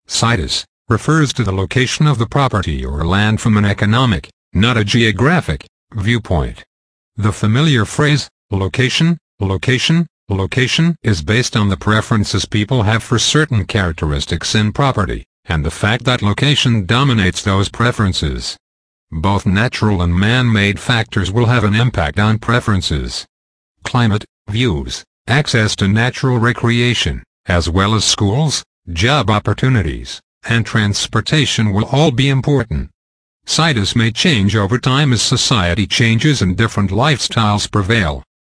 Situs refers to the location of the property or land from an economic, not a geographic, viewpoint. The familiar phrase, location, location, location is based on the preferences people have for certain characteristics in property, and the fact that location dominates those preferences. Both natural and man-made factors will have an impact on preferences. Climate, views, access to natural recreation, as well as schools, job opportunities, and transportation will all be important. Situs may change over time as society changes and different lifestyles prevail.